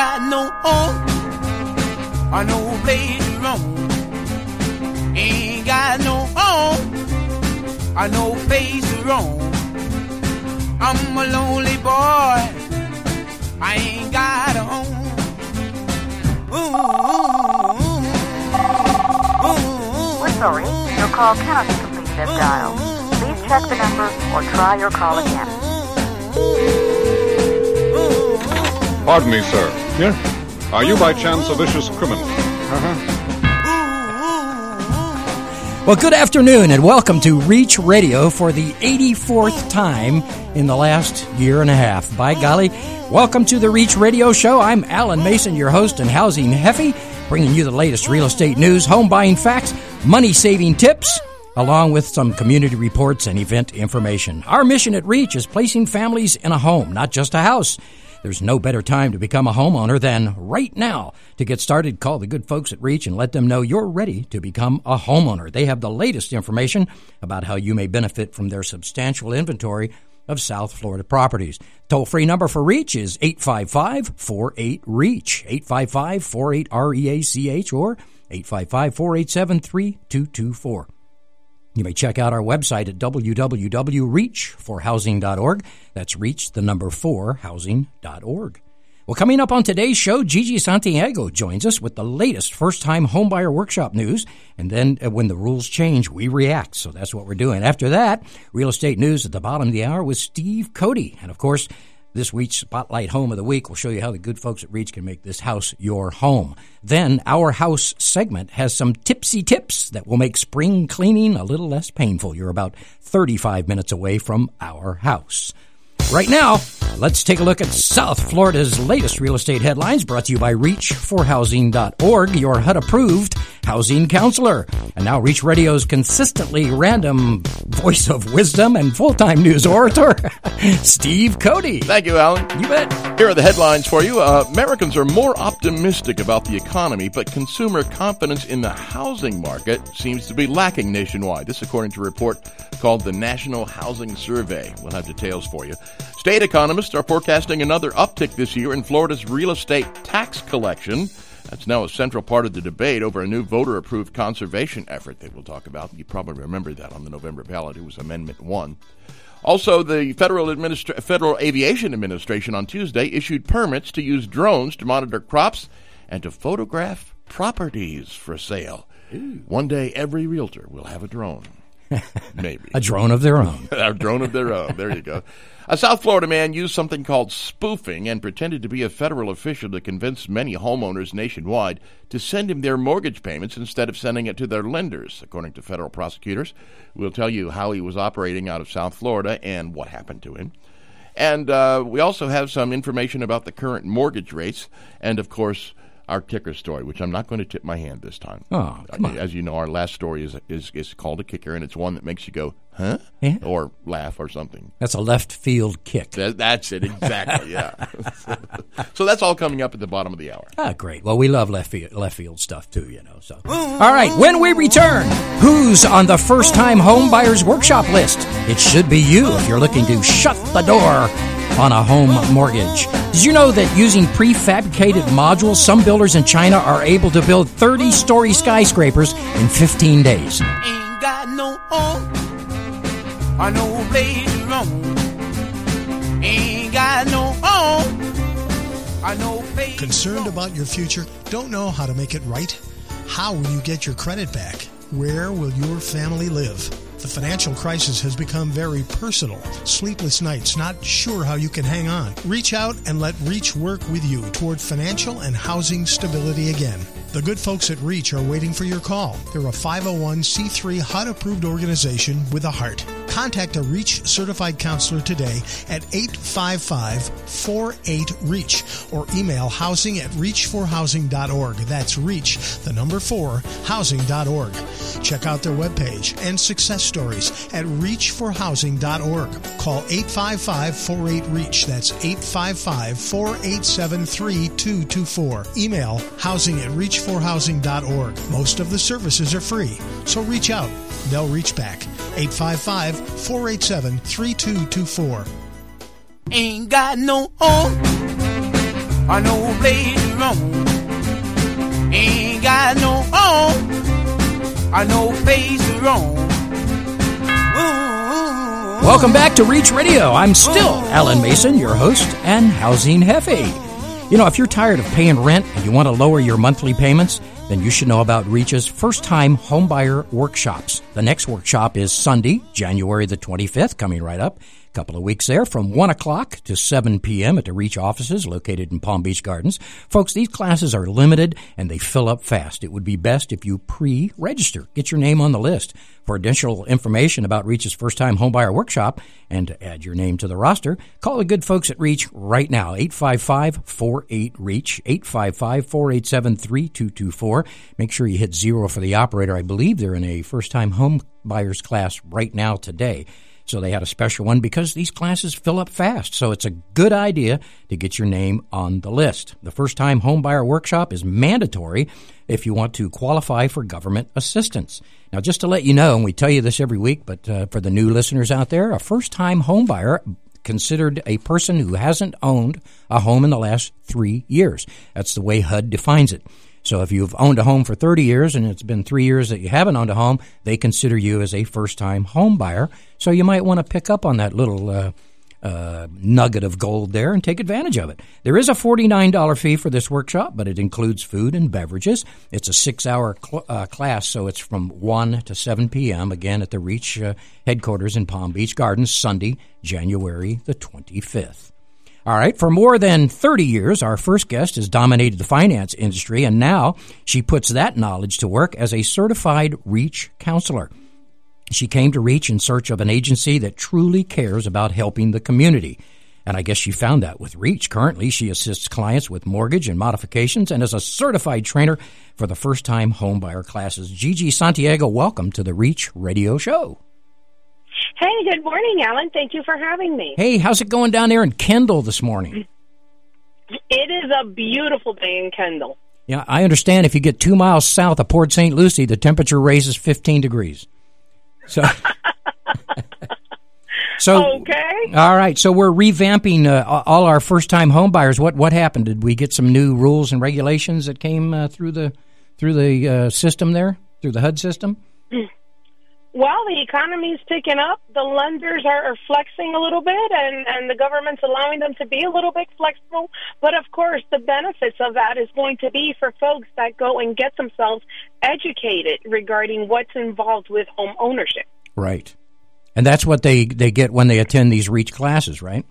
got no home or no place to roam. Ain't got no home or no place to roam. I'm a lonely boy, I ain't got a home. We're sorry, your call cannot be completed as dialed. Please check the number or try your call again. Pardon me, sir. Yeah? Are you by chance a vicious criminal? Well, good afternoon and welcome to Reach Radio for the 84th time in the last year and a half. By golly, welcome to the Reach Radio Show. I'm Alan Mason, your host and housing Heffy, bringing you the latest real estate news, home buying facts, money-saving tips, along with some community reports and event information. Our mission at Reach is placing families in a home, not just a house. There's no better time to become a homeowner than right now. To get started, call the good folks at Reach and let them know you're ready to become a homeowner. They have the latest information about how you may benefit from their substantial inventory of South Florida properties. Toll-free number for Reach is 855-48-REACH, 855-48-REACH, or 855-487-3224. You may check out our website at www.reach4housing.org. That's reach, the number 4housing.org. Well, coming up on today's show, Gigi Santiago joins us with the latest first-time homebuyer workshop news. And then when the rules change, we react. So that's what we're doing. After that, real estate news at the bottom of the hour with Steve Cody. And, of course, this week's Spotlight Home of the Week will show you how the good folks at Reach can make this house your home. Then Our House segment has some tipsy tips that will make spring cleaning a little less painful. You're about 35 minutes away from Our House. Right now, let's take a look at South Florida's latest real estate headlines, brought to you by reach4housing.org, your HUD-approved housing counselor. And now Reach Radio's consistently random voice of wisdom and full-time news orator, Steve Cody. Thank you, Alan. You bet. Here are the headlines for you. Americans are more optimistic about the economy, but consumer confidence in the housing market seems to be lacking nationwide. This according to a report called the National Housing Survey. We'll have details for you. State economists are forecasting another uptick this year in Florida's real estate tax collection. That's now a central part of the debate over a new voter-approved conservation effort that we'll talk about. You probably remember that on the November ballot. It was Amendment 1. Also, the Federal Aviation Administration on Tuesday issued permits to use drones to monitor crops and to photograph properties for sale. One day, every realtor will have a drone. Maybe. A drone of their own. A drone of their own. There you go. A South Florida man used something called spoofing and pretended to be a federal official to convince many homeowners nationwide to send him their mortgage payments instead of sending it to their lenders, according to federal prosecutors. We'll tell you how he was operating out of South Florida and what happened to him. And we also have some information about the current mortgage rates and, of course, our kicker story, which I'm not going to tip my hand this time. Oh, come on. As you know, our last story is called a kicker, and it's one that makes you go, huh? Yeah. Or laugh or something. That's a left field kick. That's it, exactly, yeah. So that's all coming up at the bottom of the hour. Ah, great. Well, we love left field stuff, too, you know. So, all right, when we return, who's on the first-time home buyers workshop list? It should be you if you're looking to shut the door on a home mortgage. Did you know that using prefabricated modules, some builders in China are able to build 30-story skyscrapers in 15 days? Ain't got no home or no place to roam. Ain't got no home or no place. Concerned about your future? Don't know how to make it right? How will you get your credit back? Where will your family live? The financial crisis has become very personal. Sleepless nights, not sure how you can hang on. Reach out and let Reach work with you toward financial and housing stability again. The good folks at Reach are waiting for your call. They're a 501c3 HUD-approved organization with a heart. Contact a Reach certified counselor today at 855-48-REACH or email housing@reach4housing.org. That's reach, the number 4, housing.org. Check out their webpage and success stories at reach4housing.org. Call 855-48-REACH. That's 855-487-3224. Email housing@reach4housing.org. Most of the services are free, so reach out. They'll reach back. 855-487-3224. Ain't got no home I know who played you wrong. Ain't got no home. I know who pays you wrong. Welcome back to Reach Radio. I'm still Alan Mason, your host and housing hefe. You know, if you're tired of paying rent and you want to lower your monthly payments, then you should know about Reach's first-time homebuyer workshops. The next workshop is Sunday, January the 25th, coming right up. A couple of weeks there from 1 o'clock to 7 p.m. at the Reach offices located in Palm Beach Gardens. Folks, these classes are limited and they fill up fast. It would be best if you pre-register. Get your name on the list. For additional information about Reach's first-time homebuyer workshop and to add your name to the roster, call the good folks at Reach right now, 855-48-REACH, 855-487-3224. Make sure you hit 0 for the operator. I believe they're in a first-time home buyers class right now today. So they had a special one because these classes fill up fast. So it's a good idea to get your name on the list. The first-time homebuyer workshop is mandatory if you want to qualify for government assistance. Now, just to let you know, and we tell you this every week, but for the new listeners out there, a first-time homebuyer considered a person who hasn't owned a home in the last 3 years. That's the way HUD defines it. So if you've owned a home for 30 years and it's been 3 years that you haven't owned a home, they consider you as a first-time home buyer. So you might want to pick up on that little nugget of gold there and take advantage of it. There is a $49 fee for this workshop, but it includes food and beverages. It's a 6-hour class, so it's from 1 to 7 p.m., again at the Reach headquarters in Palm Beach Gardens, Sunday, January the 25th. All right, for more than 30 years, our first guest has dominated the finance industry, and now she puts that knowledge to work as a certified Reach counselor. She came to Reach in search of an agency that truly cares about helping the community. And I guess she found that with Reach. Currently, she assists clients with mortgage and modifications and is a certified trainer for the first-time homebuyer classes. Gigi Santiago, welcome to the Reach Radio Show. Hey, good morning, Alan. Thank you for having me. Hey, how's it going down there in Kendall this morning? It is a beautiful day in Kendall. Yeah, I understand if you get 2 miles south of Port St. Lucie, the temperature raises 15 degrees. So, okay. All right. So we're revamping all our first-time home buyers. What happened? Did we get some new rules and regulations that came through the system there, through the HUD system? Well, the economy's picking up. The lenders are flexing a little bit, and the government's allowing them to be a little bit flexible. But, of course, the benefits of that is going to be for folks that go and get themselves educated regarding what's involved with home ownership. Right. And that's what they get when they attend these Reach classes, right?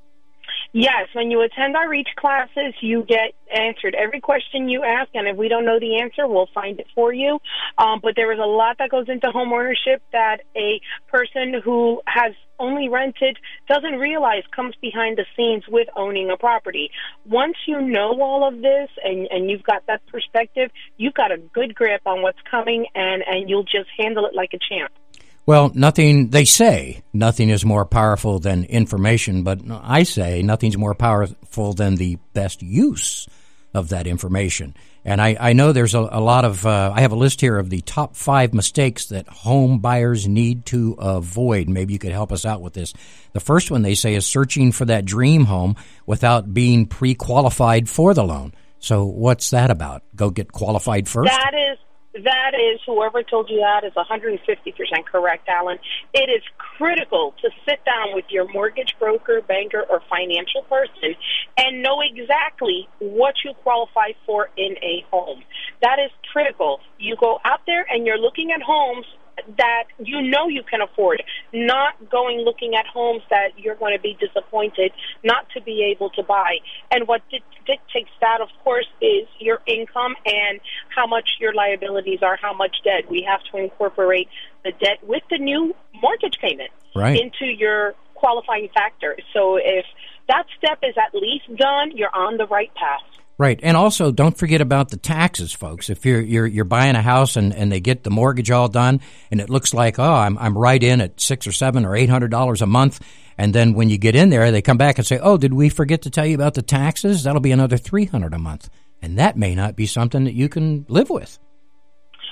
Yes, when you attend our Reach classes, you get answered every question you ask, and if we don't know the answer, we'll find it for you. But there is a lot that goes into home ownership that a person who has only rented doesn't realize comes behind the scenes with owning a property. Once you know all of this and you've got that perspective, you've got a good grip on what's coming, and you'll just handle it like a champ. Well, they say nothing is more powerful than information, but I say nothing's more powerful than the best use of that information. And I know there's a lot of, I have a list here of the top 5 mistakes that home buyers need to avoid. Maybe you could help us out with this. The first one they say is searching for that dream home without being pre-qualified for the loan. So what's that about? Go get qualified first? That is, whoever told you that is 150% correct, Alan. It is critical to sit down with your mortgage broker, banker, or financial person and know exactly what you qualify for in a home. That is critical. You go out there and you're looking at homes that you know you can afford, not going looking at homes that you're going to be disappointed not to be able to buy. And what dictates that, of course, is your income and how much your liabilities are, how much debt. We have to incorporate the debt with the new mortgage payment into your qualifying factor. So if that step is at least done, you're on the right path. Right, and also don't forget about the taxes, folks. If you're buying a house and they get the mortgage all done, and it looks like I'm right in at $600 or $700 or $800 a month, and then when you get in there, they come back and say, did we forget to tell you about the taxes? That'll be another $300 a month, and that may not be something that you can live with.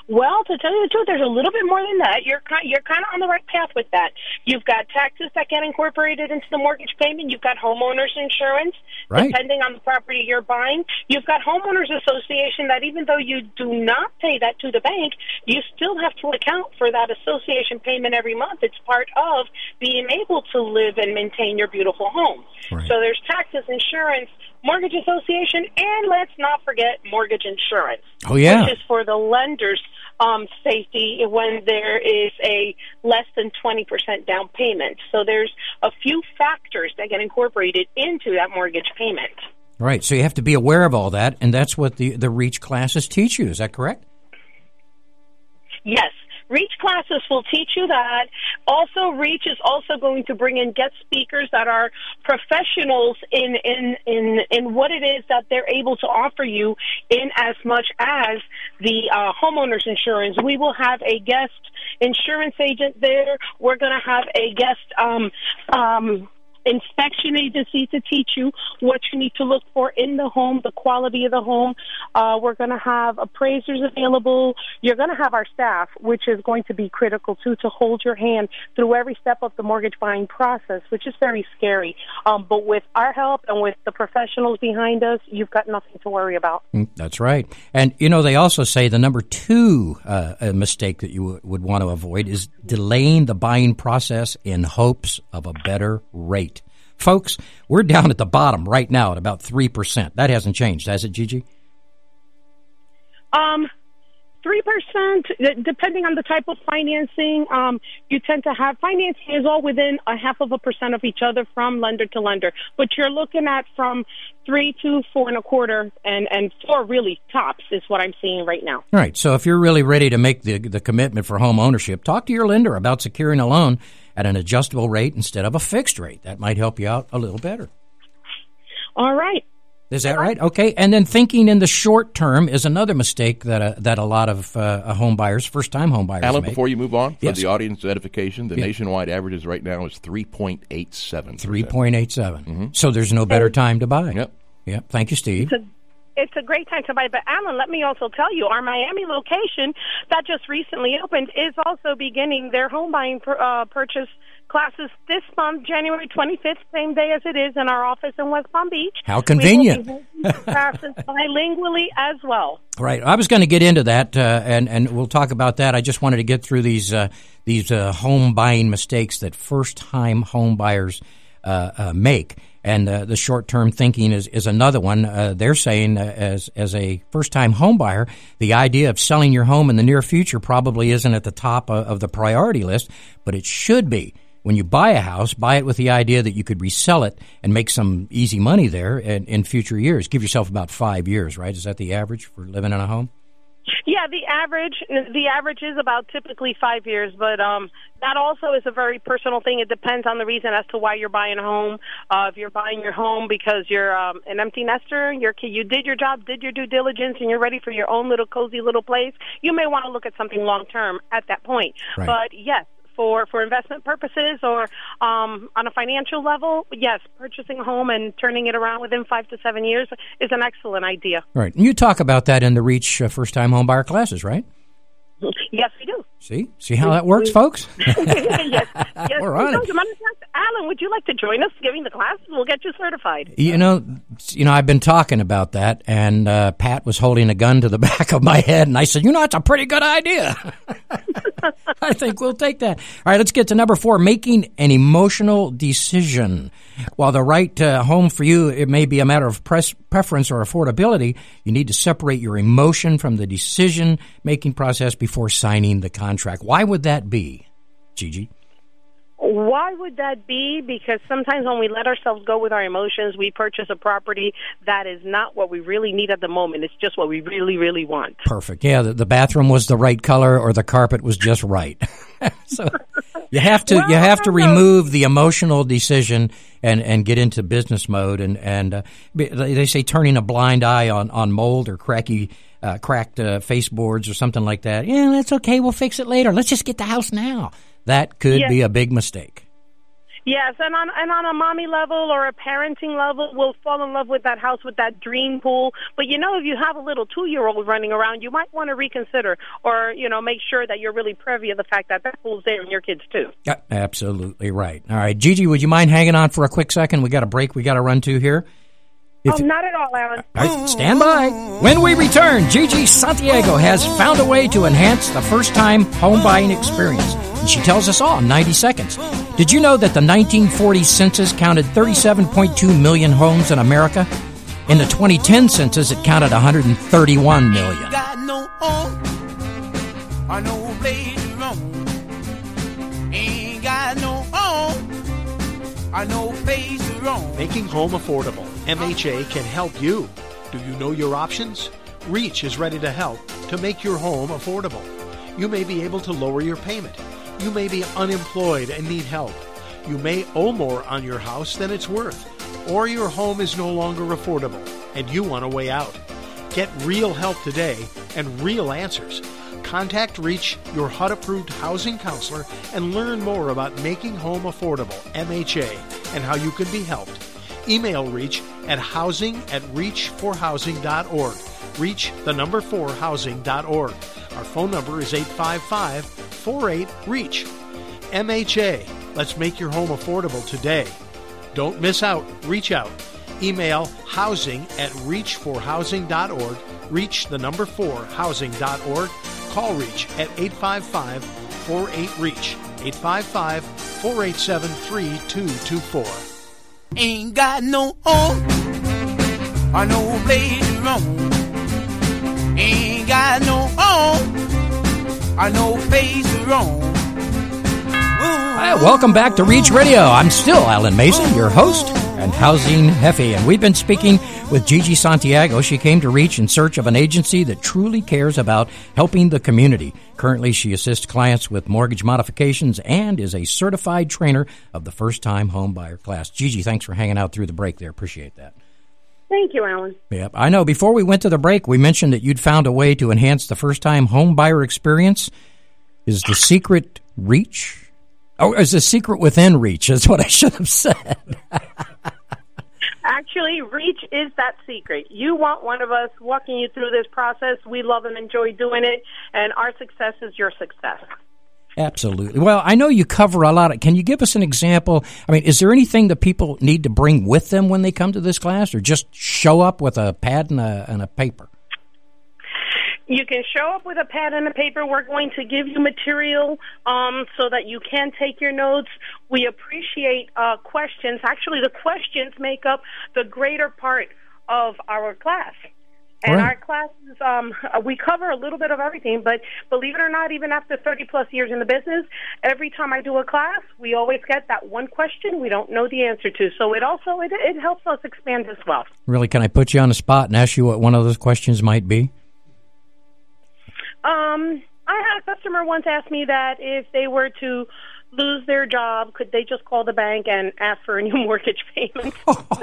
Well, to tell you the truth, there's a little bit more than that. You're kind of on the right path with that. You've got taxes that get incorporated into the mortgage payment. You've got homeowners insurance, Right. depending on the property you're buying. You've got homeowners association that even though you do not pay that to the bank, you still have to account for that association payment every month. It's part of being able to live and maintain your beautiful home. Right. So there's taxes, insurance, mortgage association, and let's not forget mortgage insurance. Oh, yeah. Which is for the lender's safety when there is a less than 20% down payment. So there's a few factors that get incorporated into that mortgage payment. Right. So you have to be aware of all that, and that's what the REACH classes teach you. Is that correct? Yes. REACH classes will teach you that. Also, REACH is also going to bring in guest speakers that are professionals in what it is that they're able to offer you in as much as the homeowners insurance. We will have a guest insurance agent there. We're going to have a guest inspection agency to teach you what you need to look for in the home, the quality of the home. We're going to have appraisers available. You're going to have our staff, which is going to be critical, too, to hold your hand through every step of the mortgage buying process, which is very scary. But with our help and with the professionals behind us, you've got nothing to worry about. That's right. And, you know, they also say the number two mistake that you would want to avoid is delaying the buying process in hopes of a better rate. Folks, we're down at the bottom right now at about 3%. That hasn't changed, has it, Gigi? 3%, depending on the type of financing, you tend to have financing is all within 0.5% of each other from lender to lender. But you're looking at from 3 to 4.25%, and 4 really tops is what I'm seeing right now. All right. So if you're really ready to make the commitment for home ownership, talk to your lender about securing a loan at an adjustable rate instead of a fixed rate. That might help you out a little better. All right. Is that right? Okay. And then thinking in the short term is another mistake that a lot of home buyers, first-time home buyers Alan, make. before you move on, for Yes. the audience edification, the Yeah. nationwide averages right now is 3.87. 3.87. Mm-hmm. So there's no better time to buy. Yep. Yep. Thank you, Steve. It's a great time to buy. But, Alan, let me also tell you, our Miami location that just recently opened is also beginning their home buying purchase classes this month, January 25th, same day as it is in our office in West Palm Beach. How convenient. We will be holding classes bilingually as well. Right. I was going to get into that, and we'll talk about that. I just wanted to get through these home buying mistakes that first-time home buyers make. And the short-term thinking is another one. They're saying as a first-time home buyer, the idea of selling your home in the near future probably isn't at the top of the priority list, but it should be. When you buy a house, buy it with the idea that you could resell it and make some easy money there in future years. Give yourself about 5 years, right? Is that the average for living in a home? Yeah, the average is about typically 5 years, but that also is a very personal thing. It depends on the reason as to why you're buying a home. If you're buying your home because you're an empty nester, you did your job, did your due diligence, and you're ready for your own little cozy little place, you may want to look at something long term at that point. Right. But yes, for investment purposes or on a financial level, yes, purchasing a home and turning it around within 5 to 7 years is an excellent idea. Right. And you talk about that in the REACH first-time home buyer classes, right? Yes, we do. See how that works, folks? yes, We're on it. As a matter of fact, Alan, would you like to join us giving the classes? We'll get you certified. You know, I've been talking about that, and Pat was holding a gun to the back of my head, and I said, it's a pretty good idea. I think we'll take that. All right, let's get to number 4, making an emotional decision. While the right home for you, it may be a matter of preference or affordability, you need to separate your emotion from the decision-making process before signing the contract. Why would that be, Gigi? Why would that be? Because sometimes when we let ourselves go with our emotions, we purchase a property that is not what we really need at the moment. It's just what we really, really want. Perfect. Yeah, the bathroom was the right color or the carpet was just right. So you have to remove the emotional decision and get into business mode. And they say turning a blind eye on mold or cracked baseboards or something like that. Yeah, that's okay. We'll fix it later. Let's just get the house now. That could be a big mistake. Yes, and on a mommy level or a parenting level, we'll fall in love with that house with that dream pool. But, if you have a little 2-year-old running around, you might want to reconsider or, make sure that you're really privy of the fact that pool's there in your kids, too. Yeah, absolutely right. All right, Gigi, would you mind hanging on for a quick second? We got a break we got to run to here. Not at all, Alan. All right, stand by. When we return, Gigi Santiago has found a way to enhance the first-time home buying experience. And she tells us all in 90 seconds. Did you know that the 1940 census counted 37.2 million homes in America? In the 2010 census, it counted 131 million. Ain't got no home, or no place to roam. Ain't got no home, or no place to roam. Making home affordable. MHA can help you. Do you know your options? REACH is ready to help to make your home affordable. You may be able to lower your payment. You may be unemployed and need help. You may owe more on your house than it's worth. Or your home is no longer affordable and you want a way out. Get real help today and real answers. Contact REACH, your HUD-approved housing counselor, and learn more about making home affordable, MHA, and how you can be helped. Email REACH at housing@reachforhousing.org. REACH, the number 4housing.org. Our phone number is 855-48-REACH. MHA, let's make your home affordable today. Don't miss out. Reach out. Email housing@reachforhousing.org. REACH, the number 4housing.org. Call REACH at 855-48-REACH. 855-487-3224. Ain't got no home, or no place to roam. Ain't got no home, or no place to roam. Hi, welcome back to Reach Radio. I'm still Alan Mason, your host and housing Hefe, and we've been speaking with Gigi Santiago. She came to Reach in search of an agency that truly cares about helping the community. Currently, she assists clients with mortgage modifications and is a certified trainer of the first-time home buyer class. Gigi, thanks for hanging out through the break there. Appreciate that. Thank you, Alan. Yep, I know. Before we went to the break, we mentioned that you'd found a way to enhance the first-time home buyer experience. Is the secret Reach? Oh, is the secret within Reach, is what I should have said. Actually, Reach is that secret. You want one of us walking you through this process. We love and enjoy doing it, and our success is your success. Absolutely. Well, I know you cover a lot. Can you give us an example? I mean, is there anything that people need to bring with them when they come to this class, or just show up with a pad and a paper? You can show up with a pad and a paper. We're going to give you material so that you can take your notes. We appreciate questions. Actually, the questions make up the greater part of our class. And right. Our classes, we cover a little bit of everything, but believe it or not, even after 30-plus years in the business, every time I do a class, we always get that one question we don't know the answer to. So it helps us expand as well. Really, can I put you on the spot and ask you what one of those questions might be? I had a customer once ask me that if they were to lose their job, could they just call the bank and ask for a new mortgage payment?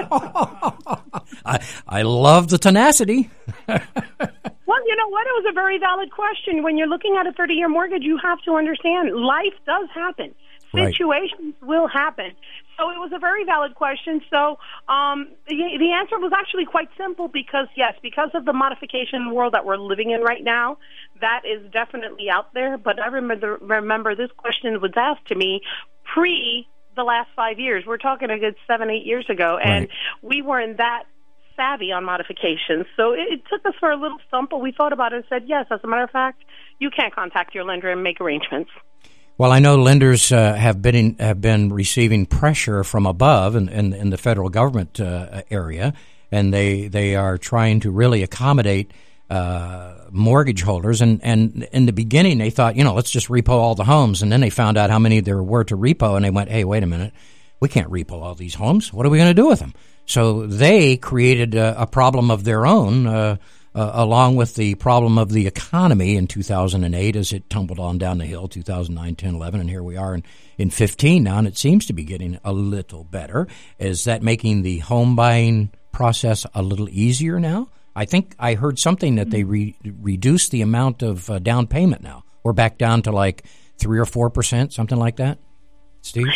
I love the tenacity. Well, you know what? It was a very valid question. When you're looking at a 30-year mortgage, you have to understand life does happen. Right. Situations will happen. So it was a very valid question. So the answer was actually quite simple because, yes, because of the modification world that we're living in right now, that is definitely out there. But I remember this question was asked to me pre the last 5 years. We're talking a good 7-8 years ago, and right. We weren't that savvy on modifications. So it took us for a little stump, but we thought about it and said, yes, as a matter of fact, you can contact your lender and make arrangements. Well, I know lenders have been receiving pressure from above in the federal government area, and they are trying to really accommodate mortgage holders. And in the beginning, they thought, let's just repo all the homes, and then they found out how many there were to repo, and they went, hey, wait a minute, we can't repo all these homes. What are we going to do with them? So they created a problem of their own. Along with the problem of the economy in 2008 as it tumbled on down the hill, 2009, 10, 11, and here we are in 15 now, and it seems to be getting a little better. Is that making the home buying process a little easier now? I think I heard something that they reduced the amount of down payment now. We're back down to like 3 or 4%, something like that. Steve?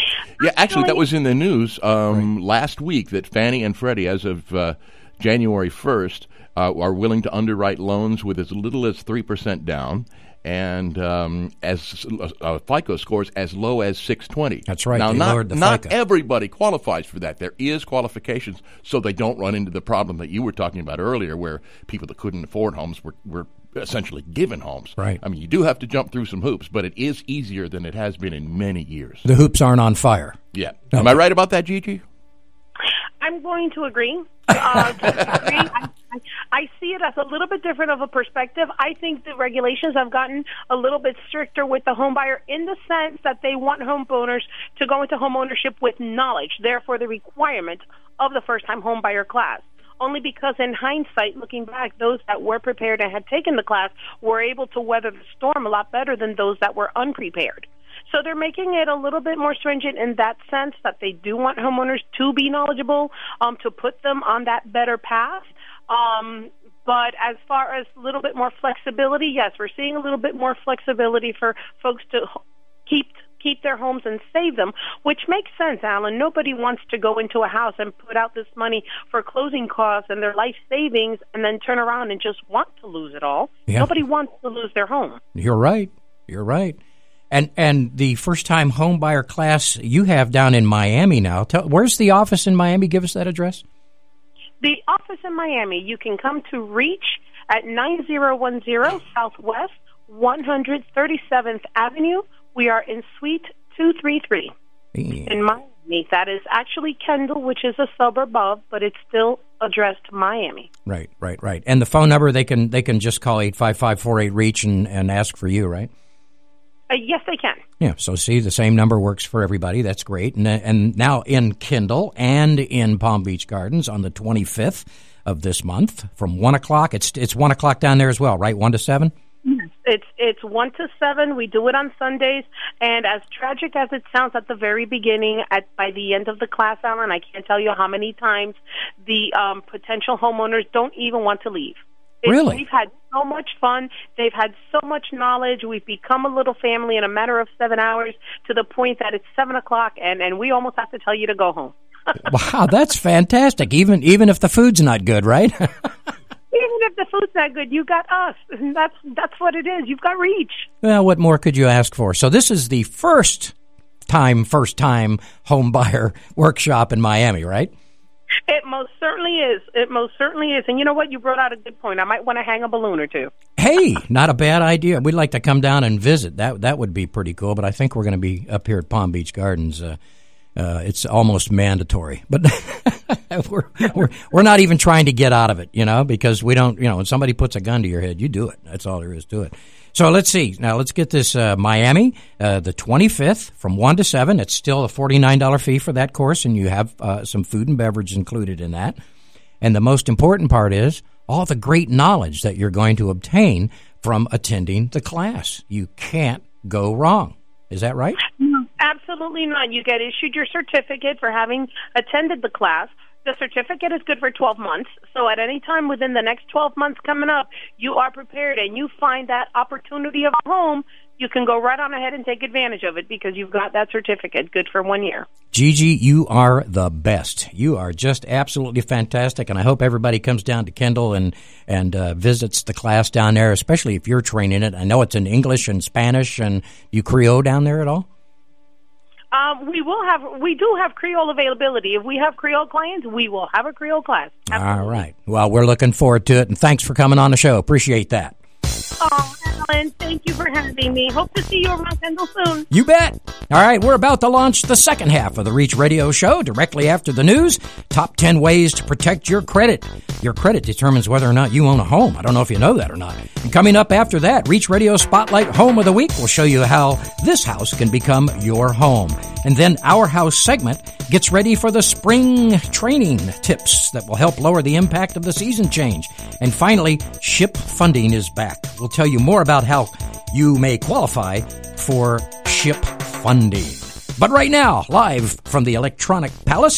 Yeah, actually, that was in the news last week that Fannie and Freddie, as of January 1st, are willing to underwrite loans with as little as 3% down and as FICO scores as low as 620. That's right. Now, they lowered the not FICO. everybody qualifies for that. There is qualifications so they don't run into the problem that you were talking about earlier where people that couldn't afford homes were essentially given homes. Right. I mean, you do have to jump through some hoops, but it is easier than it has been in many years. The hoops aren't on fire. Yeah. Am I right about that, Gigi? I'm going to agree. I see it as a little bit different of a perspective. I think the regulations have gotten a little bit stricter with the home buyer in the sense that they want homeowners to go into home ownership with knowledge, therefore the requirement of the first-time home buyer class. Only because in hindsight, looking back, those that were prepared and had taken the class were able to weather the storm a lot better than those that were unprepared. So they're making it a little bit more stringent in that sense that they do want homeowners to be knowledgeable, to put them on that better path. But as far as a little bit more flexibility, yes, we're seeing a little bit more flexibility for folks to keep their homes and save them, which makes sense, Alan. Nobody wants to go into a house and put out this money for closing costs and their life savings and then turn around and just want to lose it all. Yeah. Nobody wants to lose their home. You're right. You're right. And the first-time home buyer class you have down in Miami now, where's the office in Miami? Give us that address. The office in Miami, you can come to Reach at 9010 Southwest 137th Avenue. We are in Suite 233 in Miami. That is actually Kendall, which is a suburb of, but it's still addressed Miami. Right. And the phone number, they can just call 855-48-REACH and ask for you, right? Yes, they can. Yeah, so see, the same number works for everybody. That's great. And now in Kendall and in Palm Beach Gardens on the 25th of this month from 1 o'clock. It's 1 o'clock down there as well, right? 1 to 7? Yes. It's 1 to 7. We do it on Sundays. And as tragic as it sounds at the very beginning, by the end of the class, Alan, I can't tell you how many times the potential homeowners don't even want to leave. Really? We've had so much fun. They've had so much knowledge. We've become a little family in a matter of 7 hours to the point that it's 7 o'clock, and we almost have to tell you to go home. Wow, that's fantastic. Even if the food's not good, right? Even if the food's not good, you got us. That's what it is. You've got Reach. Well, what more could you ask for? So this is the first time home buyer workshop in Miami, right? It most certainly is. And you know what? You brought out a good point. I might want to hang a balloon or two. Hey, not a bad idea. We'd like to come down and visit. That would be pretty cool, but I think we're going to be up here at Palm Beach Gardens. It's almost mandatory. But we're not even trying to get out of it, because we don't, when somebody puts a gun to your head, you do it. That's all there is to it. So let's see. Now let's get this Miami, the 25th from 1 to 7. It's still a $49 fee for that course, and you have some food and beverage included in that. And the most important part is all the great knowledge that you're going to obtain from attending the class. You can't go wrong. Is that right? No, absolutely not. You get issued your certificate for having attended the class. The certificate is good for 12 months, so at any time within the next 12 months coming up, you are prepared and you find that opportunity of a home, you can go right on ahead and take advantage of it because you've got that certificate good for 1 year. Gigi, you are the best. You are just absolutely fantastic, and I hope everybody comes down to Kendall and visits the class down there, especially if you're training it. I know it's in English and Spanish, and you Creole down there at all? We do have Creole availability. If we have Creole clients, we will have a Creole class. Absolutely. All right. Well, we're looking forward to it, and thanks for coming on the show. Appreciate that. Oh, Alan, thank you for having me. Hope to see you around Kendall soon. You bet. All right, we're about to launch the second half of the Reach Radio Show directly after the news. Top 10 ways to protect your credit. Your credit determines whether or not you own a home. I don't know if you know that or not. And coming up after that, Reach Radio Spotlight Home of the Week will show you how this house can become your home. And then Our House segment gets ready for the spring training tips that will help lower the impact of the season change. And finally, SHIP funding is back. We'll tell you more about how you may qualify for SHIP funding. But right now, live from the Electronic Palace,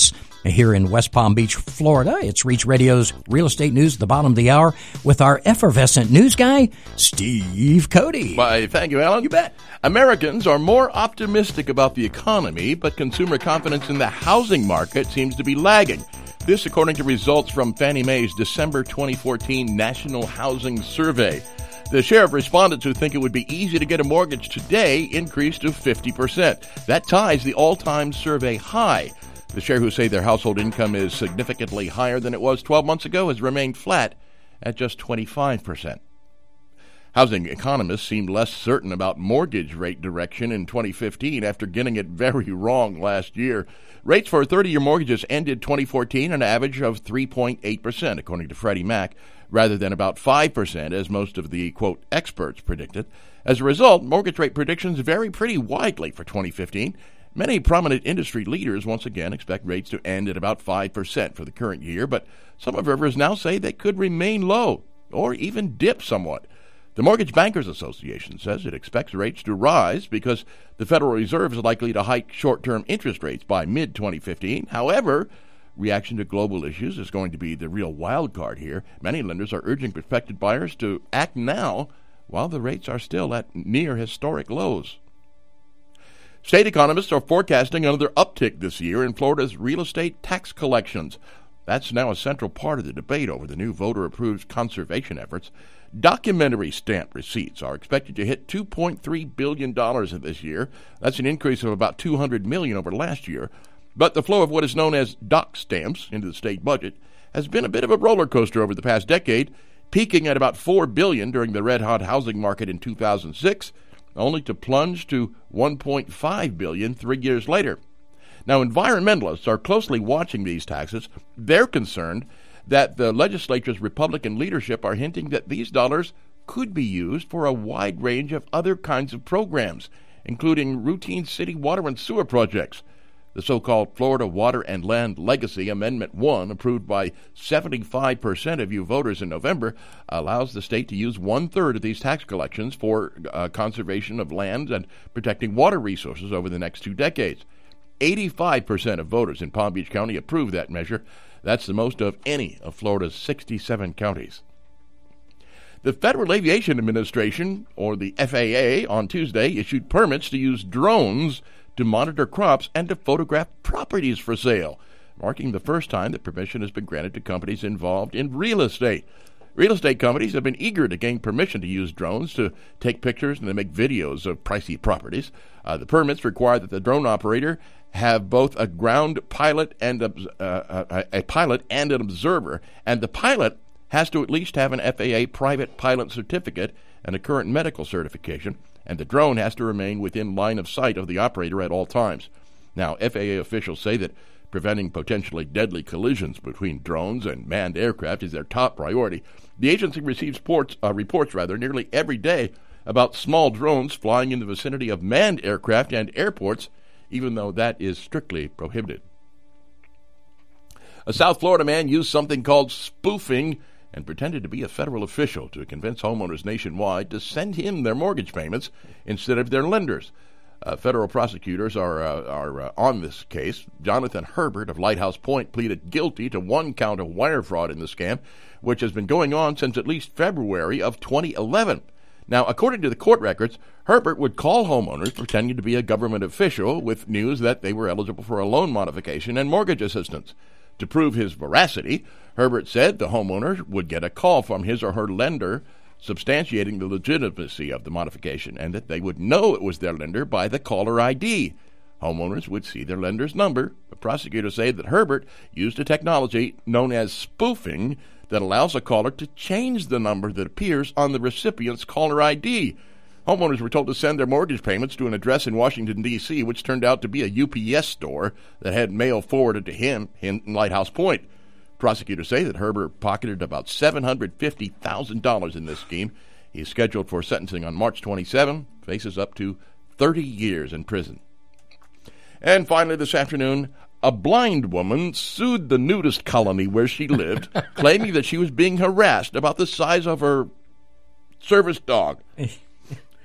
Here in West Palm Beach, Florida, it's Reach Radio's Real Estate News at the bottom of the hour with our effervescent news guy, Steve Cody. Why, thank you, Alan. You bet. Americans are more optimistic about the economy, but consumer confidence in the housing market seems to be lagging. This according to results from Fannie Mae's December 2014 National Housing Survey. The share of respondents who think it would be easy to get a mortgage today increased to 50%. That ties the all-time survey high. The share who say their household income is significantly higher than it was 12 months ago has remained flat at just 25%. Housing economists seemed less certain about mortgage rate direction in 2015 after getting it very wrong last year. Rates for 30-year mortgages ended 2014 an average of 3.8%, according to Freddie Mac, rather than about 5%, as most of the, quote, experts predicted. As a result, mortgage rate predictions vary pretty widely for 2015. Many prominent industry leaders once again expect rates to end at about 5% for the current year, but some observers now say they could remain low or even dip somewhat. The Mortgage Bankers Association says it expects rates to rise because the Federal Reserve is likely to hike short-term interest rates by mid-2015. However, reaction to global issues is going to be the real wild card here. Many lenders are urging prospective buyers to act now while the rates are still at near historic lows. State economists are forecasting another uptick this year in Florida's real estate tax collections. That's now a central part of the debate over the new voter-approved conservation efforts. Documentary stamp receipts are expected to hit $2.3 billion this year. That's an increase of about $200 million over last year. But the flow of what is known as doc stamps into the state budget has been a bit of a roller coaster over the past decade, peaking at about $4 billion during the red-hot housing market in 2006, only to plunge to $1.5 billion 3 years later. Now, environmentalists are closely watching these taxes. They're concerned that the legislature's Republican leadership are hinting that these dollars could be used for a wide range of other kinds of programs, including routine city water and sewer projects. The so-called Florida Water and Land Legacy Amendment 1, approved by 75% of you voters in November, allows the state to use one-third of these tax collections for conservation of land and protecting water resources over the next 2 decades. 85% of voters in Palm Beach County approved that measure. That's the most of any of Florida's 67 counties. The Federal Aviation Administration, or the FAA, on Tuesday issued permits to use drones to monitor crops and to photograph properties for sale, marking the first time that permission has been granted to companies involved in real estate. Real estate companies have been eager to gain permission to use drones to take pictures and to make videos of pricey properties. The permits require that the drone operator have both a ground pilot and a pilot and an observer, and the pilot has to at least have an FAA private pilot certificate and a current medical certification, and the drone has to remain within line of sight of the operator at all times. Now, FAA officials say that preventing potentially deadly collisions between drones and manned aircraft is their top priority. The agency receives reports nearly every day about small drones flying in the vicinity of manned aircraft and airports, even though that is strictly prohibited. A South Florida man used something called spoofing and pretended to be a federal official to convince homeowners nationwide to send him their mortgage payments instead of their lenders. Federal prosecutors are on this case. Jonathan Herbert of Lighthouse Point pleaded guilty to 1 count of wire fraud in the scam, which has been going on since at least February of 2011. Now, according to the court records, Herbert would call homeowners pretending to be a government official with news that they were eligible for a loan modification and mortgage assistance. To prove his veracity, Herbert said the homeowner would get a call from his or her lender substantiating the legitimacy of the modification and that they would know it was their lender by the caller ID. Homeowners would see their lender's number. The prosecutors say that Herbert used a technology known as spoofing that allows a caller to change the number that appears on the recipient's caller ID. Homeowners were told to send their mortgage payments to an address in Washington, D.C., which turned out to be a UPS store that had mail forwarded to him in Lighthouse Point. Prosecutors say that Herbert pocketed about $750,000 in this scheme. He is scheduled for sentencing on March 27, faces up to 30 years in prison. And finally this afternoon, a blind woman sued the nudist colony where she lived, claiming that she was being harassed about the size of her service dog.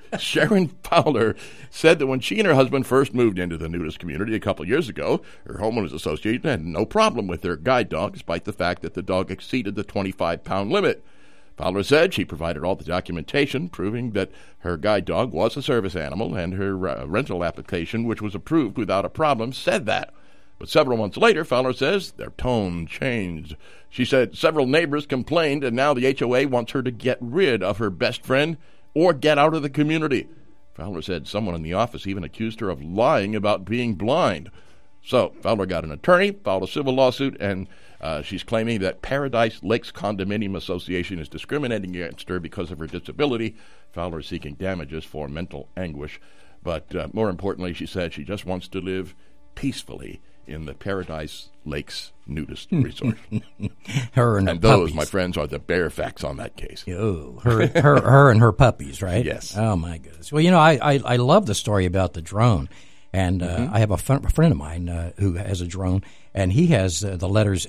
Sharon Fowler said that when she and her husband first moved into the nudist community a couple years ago, her homeowners association had no problem with their guide dog, despite the fact that the dog exceeded the 25-pound limit. Fowler said she provided all the documentation proving that her guide dog was a service animal, and her rental application, which was approved without a problem, said that. But several months later, Fowler says their tone changed. She said several neighbors complained, and now the HOA wants her to get rid of her best friend or get out of the community. Fowler said someone in the office even accused her of lying about being blind. So Fowler got an attorney, filed a civil lawsuit, and she's claiming that Paradise Lakes Condominium Association is discriminating against her because of her disability. Fowler is seeking damages for mental anguish. But more importantly, she said she just wants to live peacefully in the Paradise Lakes Nudist Resort. Her and those, puppies. my friends, are the bare facts on that case. Oh, her and her puppies, right? Yes. Oh, my goodness. Well, I love the story about the drone. And I have a friend of mine who has a drone, and he has the letters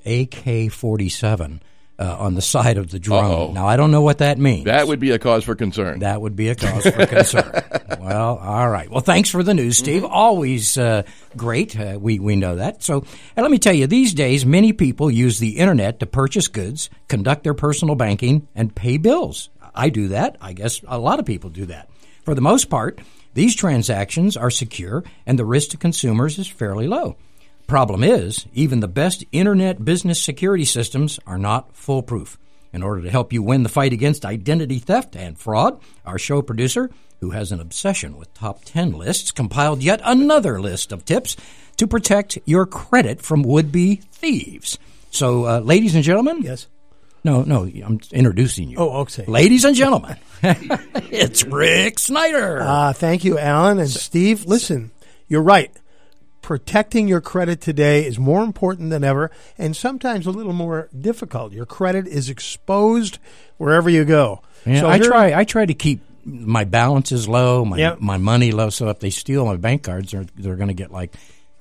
AK-47 on the side of the drone. Uh-oh. Now, I don't know what that means. That would be a cause for concern. That would be a cause for concern. Well, all right. Well, thanks for the news, Steve. Always great. We know that. So, and let me tell you, these days, many people use the Internet to purchase goods, conduct their personal banking, and pay bills. I do that. I guess a lot of people do that. For the most part, these transactions are secure, and the risk to consumers is fairly low. Problem is, even the best Internet business security systems are not foolproof. In order to help you win the fight against identity theft and fraud, our show producer, who has an obsession with top 10 lists, compiled yet another list of tips to protect your credit from would-be thieves. So, ladies and gentlemen. Yes. No, I'm introducing you. Oh, okay. Ladies and gentlemen, it's Rick Snyder. Thank you, Alan and Steve. Listen, you're right. Protecting your credit today is more important than ever, and sometimes a little more difficult. Your credit is exposed wherever you go. Yeah, so I try to keep my balances low, my money low, so if they steal my bank cards, they're going to get like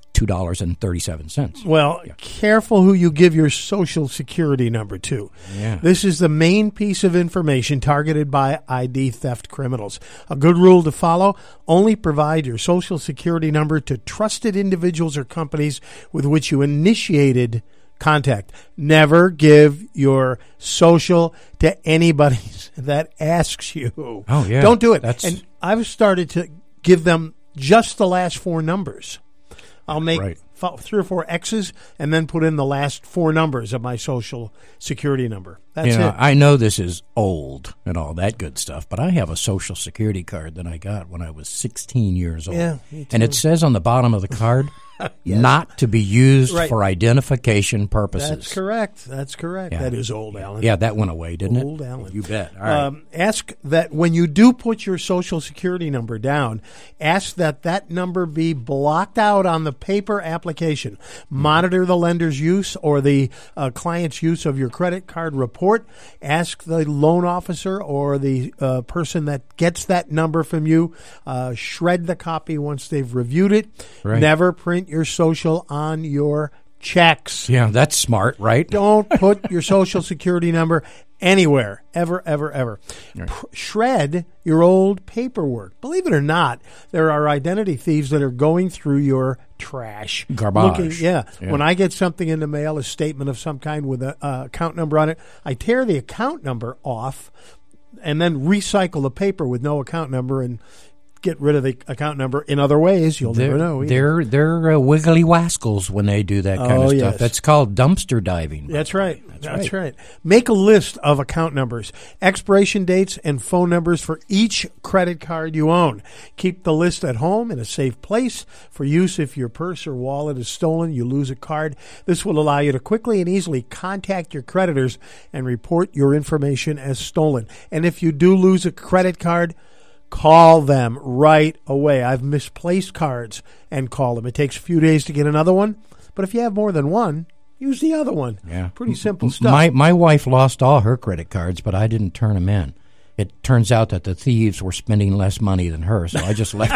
$2.37. Well, careful who you give your Social Security number to. Yeah. This is the main piece of information targeted by ID theft criminals. A good rule to follow: only provide your Social Security number to trusted individuals or companies with which you initiated contact. Never give your social to anybody that asks you. Oh, yeah. Don't do it. And I've started to give them just the last four numbers. I'll make 3 or 4 X's and then put in the last 4 numbers of my Social Security number. That's it. I know this is old and all that good stuff, but I have a Social Security card that I got when I was 16 years old. Yeah, me too. And it says on the bottom of the card, not to be used for identification purposes. That's correct. Yeah. That is old, Alan. Yeah, that went away, didn't it? Old Alan. You bet. All right. Ask that when you do put your Social Security number down, ask that number be blocked out on the paper application. Monitor the lender's use or the client's use of your credit card report. Ask the loan officer or the person that gets that number from you. Shred the copy once they've reviewed it. Right. Never print your social on your checks. Yeah, that's smart, right? Don't put your Social Security number anywhere, ever, ever, ever. Right. Shred your old paperwork. Believe it or not, there are identity thieves that are going through your trash. Garbage. Yeah. When I get something in the mail, a statement of some kind with an account number on it, I tear the account number off and then recycle the paper with no account number and get rid of the account number in other ways. You'll never know. They're wiggly wascals when they do that kind of stuff. That's called dumpster diving. That's right. That's right. Make a list of account numbers, expiration dates, and phone numbers for each credit card you own. Keep the list at home in a safe place for use if your purse or wallet is stolen, you lose a card. This will allow you to quickly and easily contact your creditors and report your information as stolen. And if you do lose a credit card, call them right away. I've misplaced cards and call them. It takes a few days to get another one, but if you have more than one, use the other one. Yeah. Pretty simple stuff. My wife lost all her credit cards, but I didn't turn them in. It turns out that the thieves were spending less money than her, so I just left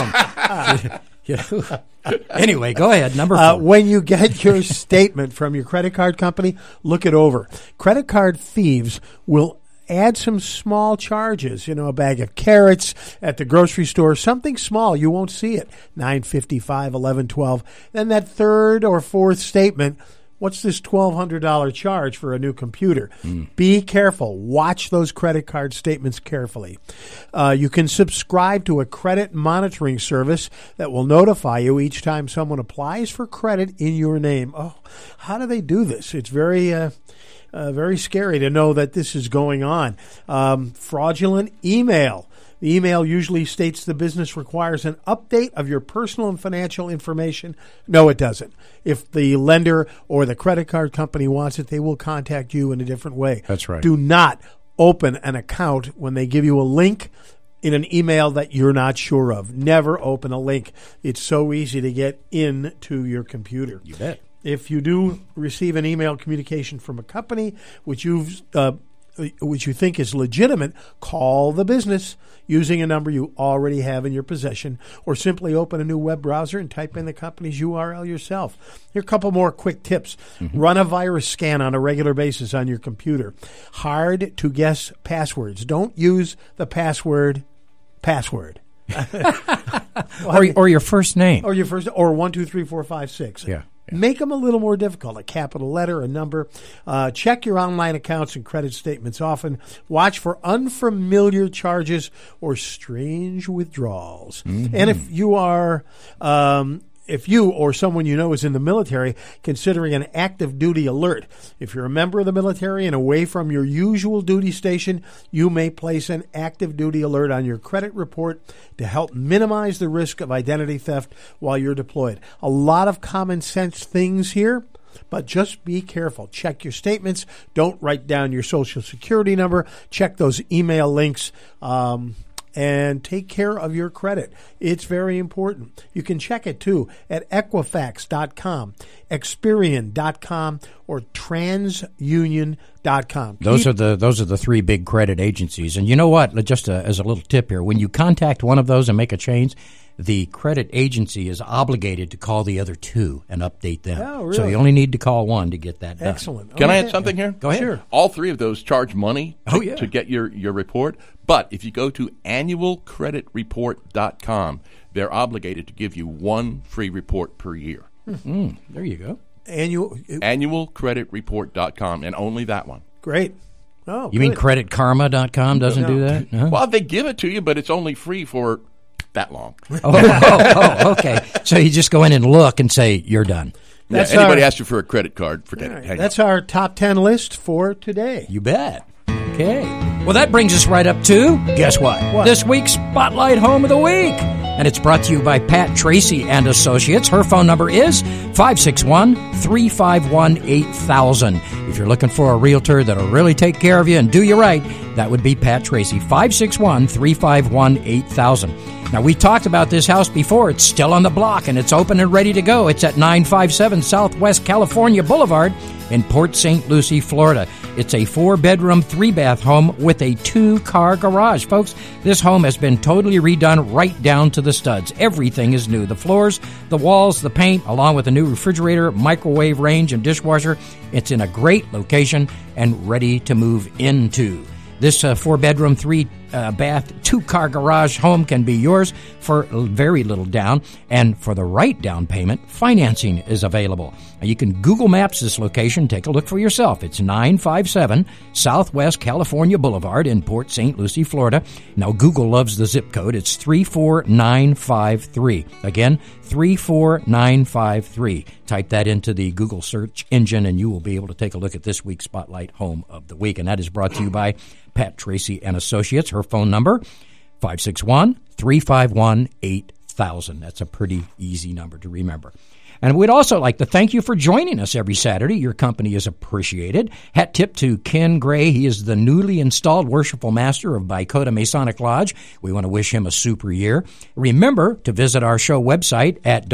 it alone. Anyway, go ahead. Number 4. When you get your statement from your credit card company, look it over. Credit card thieves will add some small charges, a bag of carrots at the grocery store, something small. You won't see it. $9.55, $11.12. Then that third or fourth statement, what's this $1,200 charge for a new computer? Be careful. Watch those credit card statements carefully. You can subscribe to a credit monitoring service that will notify you each time someone applies for credit in your name. Oh, how do they do this? It's very scary to know that this is going on. Fraudulent email. The email usually states the business requires an update of your personal and financial information. No, it doesn't. If the lender or the credit card company wants it, they will contact you in a different way. That's right. Do not open an account when they give you a link in an email that you're not sure of. Never open a link. It's so easy to get into your computer. You bet. If you do receive an email communication from a company which you think is legitimate, call the business using a number you already have in your possession, or simply open a new web browser and type in the company's URL yourself. Here are a couple more quick tips. Run a virus scan on a regular basis on your computer. Hard to guess passwords. Don't use the password. Or your first name. Or 1, 2, 3, 4, 5, 6. Yeah. Make them a little more difficult, a capital letter, a number. Check your online accounts and credit statements often. Watch for unfamiliar charges or strange withdrawals. And if you are... if you or someone you know is in the military, considering an active duty alert. If you're a member of the military and away from your usual duty station, you may place an active duty alert on your credit report to help minimize the risk of identity theft while you're deployed. A lot of common sense things here, but just be careful. Check your statements. Don't write down your Social Security number. Check those email links. And take care of your credit. It's very important. You can check it, too, at Equifax.com, Experian.com, or TransUnion.com. Those are the three big credit agencies. And you know what? Just as a little tip here, when you contact one of those and make a change, the credit agency is obligated to call the other two and update them. Oh, really? So you only need to call one to get that done. Excellent. Can I add something here? Go ahead. Sure. All three of those charge money yeah. to get your report. But if you go to annualcreditreport.com, they're obligated to give you one free report per year. There you go. Annualcreditreport.com, and only that one. Great. Oh, You mean creditkarma.com doesn't do that? No? Well, they give it to you, but it's only free for that long. Oh, okay. So you just go in and look and say, you're done. Anybody asks you for a credit card, forget it. Hang That's on. our top 10 list for today. You bet. Okay. Well, that brings us right up to, guess what? This week's Spotlight Home of the Week. And it's brought to you by Pat Tracy and Associates. Her phone number is 561-351-8000. If you're looking for a realtor that'll really take care of you and do you right, that would be Pat Tracy, 561-351-8000. Now, we talked about this house before. It's still on the block, and it's open and ready to go. It's at 957 Southwest California Boulevard in Port St. Lucie, Florida. It's a 4-bedroom, 3-bath home with a 2-car garage. Folks, this home has been totally redone right down to the studs. Everything is new. The floors, the walls, the paint, along with a new refrigerator, microwave range, and dishwasher. It's in a great location and ready to move into. This 4-bedroom, 3-bath, 2-car garage home can be yours for very little down. And for the right down payment, financing is available. Now, you can Google Maps this location. Take a look for yourself. It's 957 Southwest California Boulevard in Port St. Lucie, Florida. Now, Google loves the zip code. It's 34953. Again, 34953. Type that into the Google search engine, and you will be able to take a look at this week's Spotlight Home of the Week. And that is brought to you by Pat Tracy and Associates. Her phone number, 561-351-8000. That's a pretty easy number to remember. And we'd also like to thank you for joining us every Saturday. Your company is appreciated. Hat tip to Ken Gray. He is the newly installed Worshipful Master of Bykota Masonic Lodge. We want to wish him a super year. Remember to visit our show website at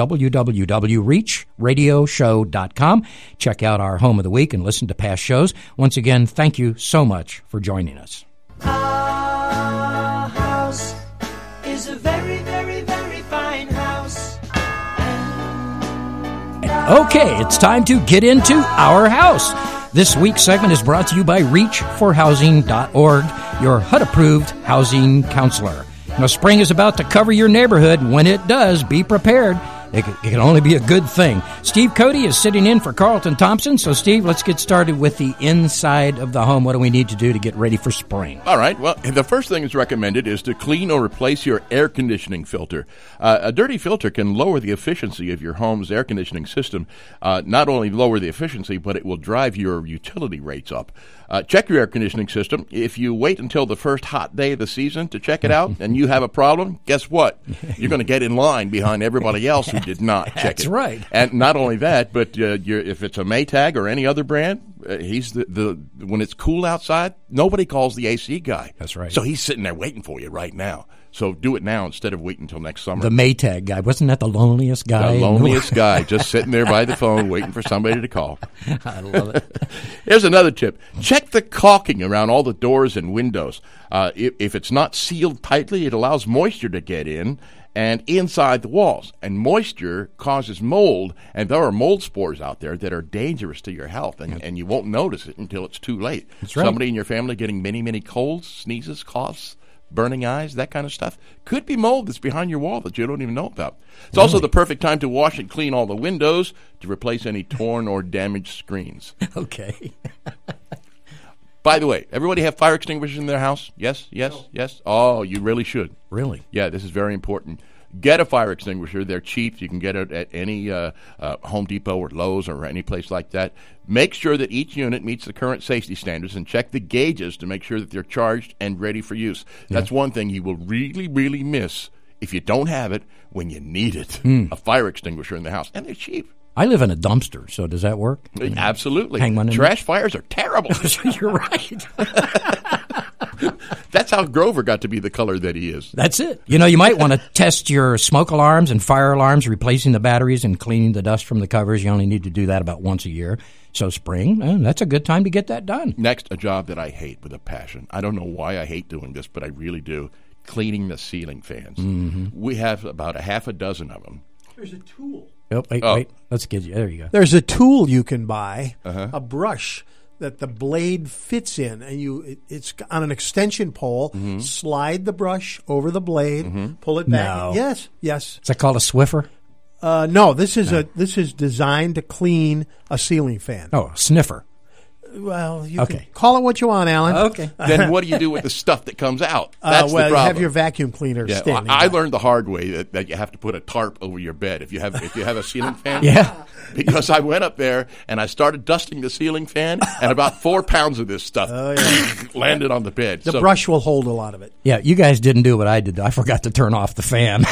www.reachradioshow.com. Check out our Home of the Week and listen to past shows. Once again, thank you so much for joining us. Our house is a very, very, very fine house. Okay, it's time to get into our house. This week's segment is brought to you by ReachForHousing.org, your HUD-approved housing counselor. Now, spring is about to cover your neighborhood. When it does, be prepared. It can only be a good thing. Steve Cody is sitting in for Carlton Thompson. So, Steve, let's get started with the inside of the home. What do we need to do to get ready for spring? All right. Well, the first thing that's recommended is to clean or replace your air conditioning filter. A dirty filter can lower the efficiency of your home's air conditioning system. Not only lower the efficiency, but it will drive your utility rates up. Check your air conditioning system. If you wait until the first hot day of the season to check it out and you have a problem, guess what? You're going to get in line behind everybody else who did not check it. That's right. And not only that, but if it's a Maytag or any other brand, he's when it's cool outside, nobody calls the AC guy. That's right. So he's sitting there waiting for you right now. So do it now instead of waiting until next summer. The Maytag guy. Wasn't that the loneliest guy? The loneliest guy, just sitting there by the phone waiting for somebody to call. I love it. Here's another tip. Check the caulking around all the doors and windows. If it's not sealed tightly, it allows moisture to get in and inside the walls. And moisture causes mold, and there are mold spores out there that are dangerous to your health, and you won't notice it until it's too late. That's right. Somebody in your family getting many, many colds, sneezes, coughs, burning eyes, that kind of stuff, could be mold that's behind your wall that you don't even know about. It's also the perfect time to wash and clean all the windows to replace any torn or damaged screens. Okay. By the way, everybody have fire extinguishers in their house? Yes, yes, no. Yes? Oh, you really should. Really? Yeah, this is very important. Get a fire extinguisher. They're cheap. You can get it at any Home Depot or Lowe's or any place like that. Make sure that each unit meets the current safety standards and check the gauges to make sure that they're charged and ready for use. That's one thing you will really, really miss if you don't have it when you need it, a fire extinguisher in the house. And they're cheap. I live in a dumpster, so does that work? Absolutely. Hang one in Trash fires are terrible. You're right. That's how Grover got to be the color that he is. That's it. You know, you might want to test your smoke alarms and fire alarms, replacing the batteries and cleaning the dust from the covers. You only need to do that about once a year. So spring, that's a good time to get that done. Next, a job that I hate with a passion. I don't know why I hate doing this, but I really do. Cleaning the ceiling fans. Mm-hmm. We have about a half a dozen of them. There's a tool. Oh, wait. Let's get you. There you go. There's a tool you can buy, a brush that the blade fits in, and it's on an extension pole. Mm-hmm. Slide the brush over the blade, pull it back. No. Yes. Is that called a Swiffer? No, this is designed to clean a ceiling fan. Oh, a sniffer. Well, you can call it what you want, Alan. Okay. Then what do you do with the stuff that comes out? That's the problem. You have your vacuum cleaner standing. I learned the hard way that you have to put a tarp over your bed if you have a ceiling fan. Yeah. Because I went up there and I started dusting the ceiling fan, and about 4 pounds of this stuff landed on the bed. The brush will hold a lot of it. Yeah, you guys didn't do what I did. I forgot to turn off the fan.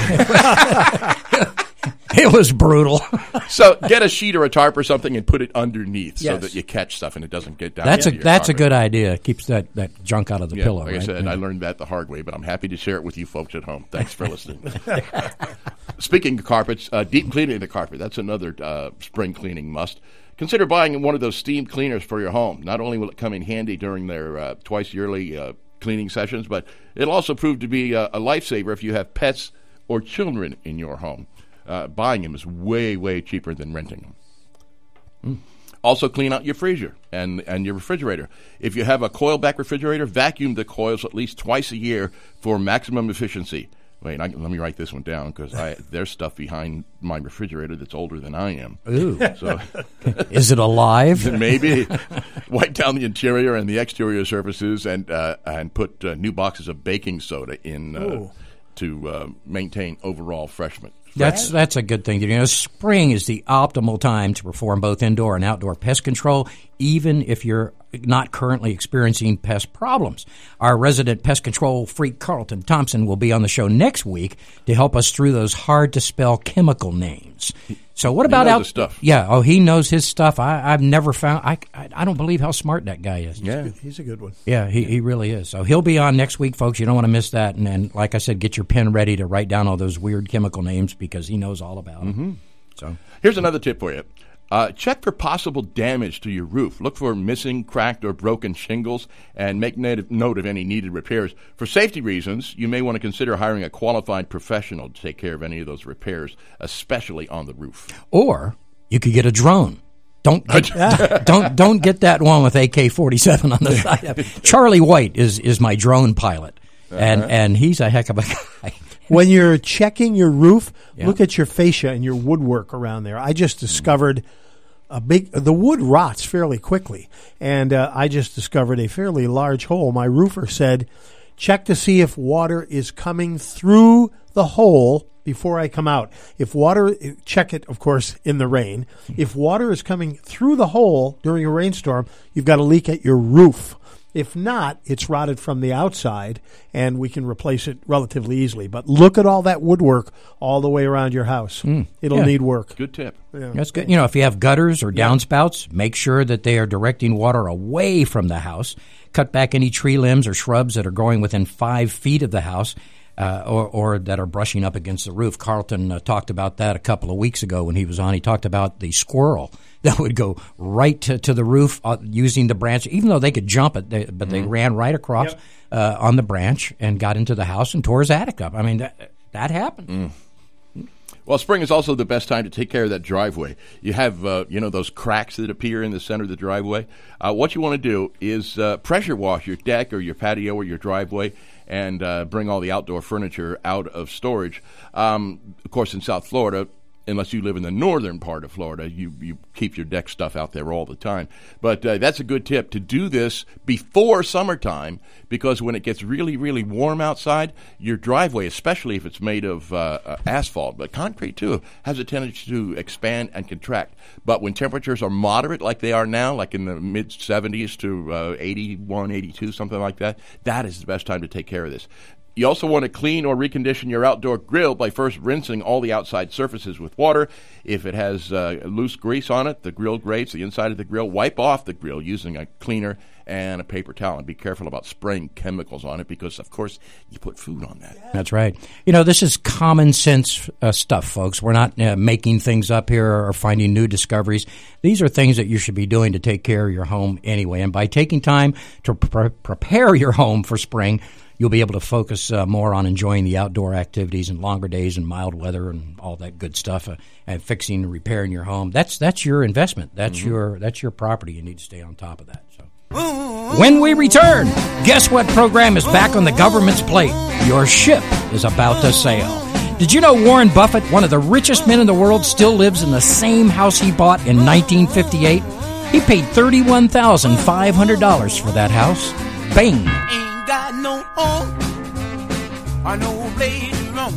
It was brutal. So get a sheet or a tarp or something and put it underneath so that you catch stuff and it doesn't get down. That's a good idea. It keeps that junk out of the pillow. Like I said, I learned that the hard way, but I'm happy to share it with you folks at home. Thanks for listening. Speaking of carpets, deep cleaning of the carpet, that's another spring cleaning must. Consider buying one of those steam cleaners for your home. Not only will it come in handy during their twice yearly cleaning sessions, but it'll also prove to be a lifesaver if you have pets or children in your home. Buying them is way, way cheaper than renting them. Also, clean out your freezer and your refrigerator. If you have a coil-back refrigerator, vacuum the coils at least twice a year for maximum efficiency. Wait, let me write this one down because there's stuff behind my refrigerator that's older than I am. Ooh. So, is it alive? Maybe. Wipe down the interior and the exterior surfaces and put new boxes of baking soda in to maintain overall freshness. That's a good thing. You know, spring is the optimal time to perform both indoor and outdoor pest control, even if you're not currently experiencing pest problems. Our resident pest control freak, Carlton Thompson, will be on the show next week to help us through those hard-to-spell chemical names. So what about out stuff? Yeah, he knows his stuff. I've never found. I don't believe how smart that guy is. Yeah, he's a good one. Yeah, he really is. So he'll be on next week, folks. You don't want to miss that. And like I said, get your pen ready to write down all those weird chemical names because he knows all about them. So here's another tip for you. Check for possible damage to your roof. Look for missing, cracked, or broken shingles, and make note of any needed repairs. For safety reasons, you may want to consider hiring a qualified professional to take care of any of those repairs, especially on the roof. Or you could get a drone. Don't get that one with AK-47 on the side. Charlie White is my drone pilot, and he's a heck of a guy. When you're checking your roof, look at your fascia and your woodwork around there. I just discovered the wood rots fairly quickly, and I just discovered a fairly large hole. My roofer said, check to see if water is coming through the hole before I come out. If water, check it, of course, in the rain. If water is coming through the hole during a rainstorm, you've got a leak at your roof. If not, it's rotted from the outside, and we can replace it relatively easily. But look at all that woodwork all the way around your house. It'll need work. Good tip. Yeah. That's good. If you have gutters or downspouts, make sure that they are directing water away from the house. Cut back any tree limbs or shrubs that are growing within 5 feet of the house. Or that are brushing up against the roof. Carlton talked about that a couple of weeks ago when he was on. He talked about the squirrel that would go right to the roof using the branch, even though they could jump it, they ran right across on the branch and got into the house and tore his attic up. I mean, that happened. Well, spring is also the best time to take care of that driveway. You have, those cracks that appear in the center of the driveway. What you want to do is pressure wash your deck or your patio or your driveway and bring all the outdoor furniture out of storage. Of course, in South Florida, unless you live in the northern part of Florida, you keep your deck stuff out there all the time. But that's a good tip to do this before summertime, because when it gets really, really warm outside, your driveway, especially if it's made of asphalt, but concrete too, has a tendency to expand and contract. But when temperatures are moderate like they are now, like in the mid-70s to 81, 82, something like that, that is the best time to take care of this. You also want to clean or recondition your outdoor grill by first rinsing all the outside surfaces with water. If it has loose grease on it, the grill grates, the inside of the grill, wipe off the grill using a cleaner and a paper towel. And be careful about spraying chemicals on it because, of course, you put food on that. That's right. This is common sense stuff, folks. We're not making things up here or finding new discoveries. These are things that you should be doing to take care of your home anyway. And by taking time to prepare your home for spring, you'll be able to focus more on enjoying the outdoor activities and longer days and mild weather and all that good stuff, and fixing and repairing your home. That's your investment. That's your property. You need to stay on top of that. So, when we return, guess what program is back on the government's plate? Your ship is about to sail. Did you know Warren Buffett, one of the richest men in the world, still lives in the same house he bought in 1958? He paid $31,500 for that house. Bang! Got no home, I no place to roam.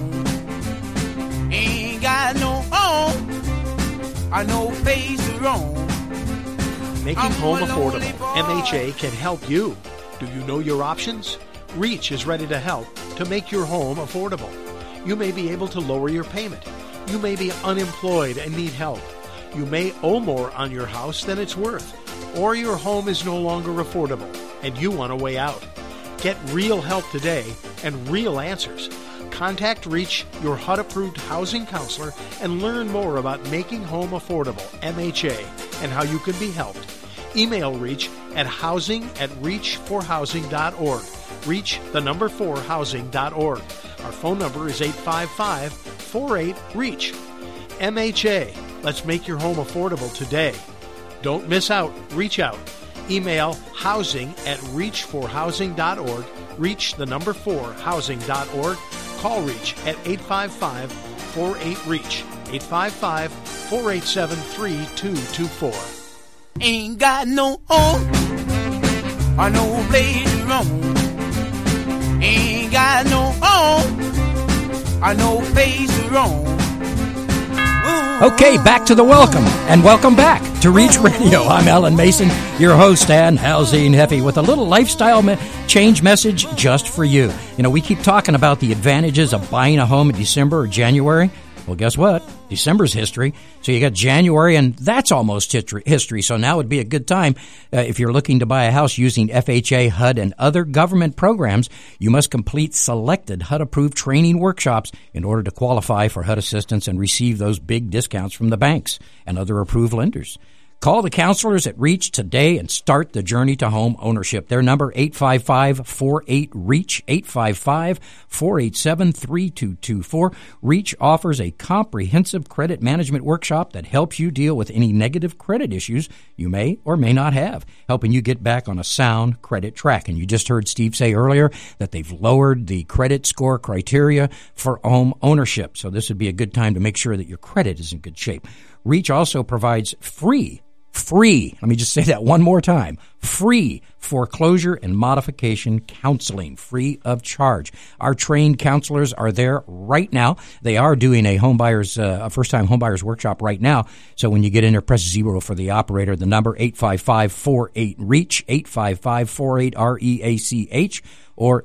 Ain't got no home, I no place to roam. Making home affordable. MHA can help you. Do you know your options? REACH is ready to help to make your home affordable. You may be able to lower your payment. You may be unemployed and need help. You may owe more on your house than it's worth. Or your home is no longer affordable and you want a way out. Get real help today and real answers. Contact REACH, your HUD-approved housing counselor, and learn more about making home affordable, MHA, and how you can be helped. Email REACH at housing@reachforhousing.org. REACH, the number 4housing.org. Our phone number is 855-48-REACH. MHA, let's make your home affordable today. Don't miss out. Reach out. Email housing@reachforhousing.org. REACH, the number 4housing.org. Call REACH at 855-48-REACH. 855-487-3224. Ain't got no home, I no place to roam. Ain't got no home, I no place to roam. Okay, back to the welcome, and welcome back to REACH Radio. I'm Alan Mason, your host and housing heavy, with a little lifestyle change message just for you. We keep talking about the advantages of buying a home in December or January. Well, guess what? December's history. So you got January, and that's almost history. So now would be a good time if you're looking to buy a house using FHA, HUD, and other government programs. You must complete selected HUD-approved training workshops in order to qualify for HUD assistance and receive those big discounts from the banks and other approved lenders. Call the counselors at REACH today and start the journey to home ownership. Their number, 855-48-REACH, 855-487-3224. REACH offers a comprehensive credit management workshop that helps you deal with any negative credit issues you may or may not have, helping you get back on a sound credit track. And you just heard Steve say earlier that they've lowered the credit score criteria for home ownership. So this would be a good time to make sure that your credit is in good shape. REACH also provides free, let me just say that one more time, free foreclosure and modification counseling, free of charge. Our trained counselors are there right now. They are doing a first-time homebuyers workshop right now. So when you get in there, press 0 for the operator. The number, 855-48-REACH, 855-48-REACH, or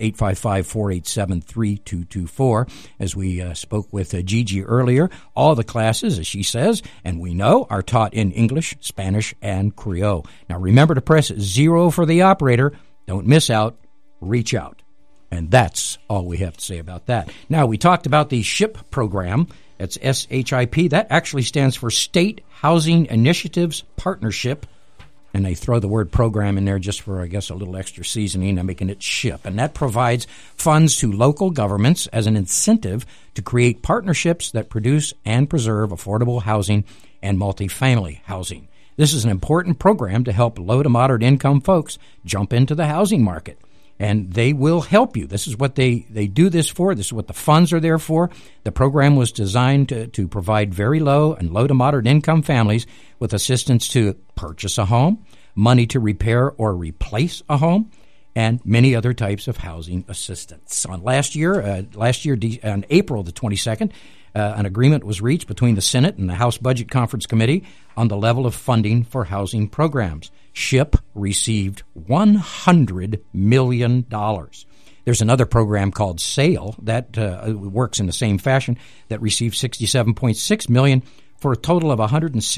855-487-3224. As we spoke with Gigi earlier, all the classes, as she says, and we know, are taught in English, Spanish, and Creole. Now remember to press 0 for the operator. Don't miss out. Reach out. And that's all we have to say about that. Now, we talked about the SHIP program. That's SHIP. That actually stands for State Housing Initiatives Partnership. And they throw the word program in there just for, I guess, a little extra seasoning and making it SHIP. And that provides funds to local governments as an incentive to create partnerships that produce and preserve affordable housing and multifamily housing. This is an important program to help low to moderate income folks jump into the housing market. And they will help you. This is what they do this for. This is what the funds are there for. The program was designed to provide very low and low to moderate income families with assistance to purchase a home, money to repair or replace a home, and many other types of housing assistance. On last year, on April the 22nd, an agreement was reached between the Senate and the House Budget Conference Committee on the level of funding for housing programs. SHIP received $100 million. There's another program called SAIL that works in the same fashion that received $67.6 million for a total of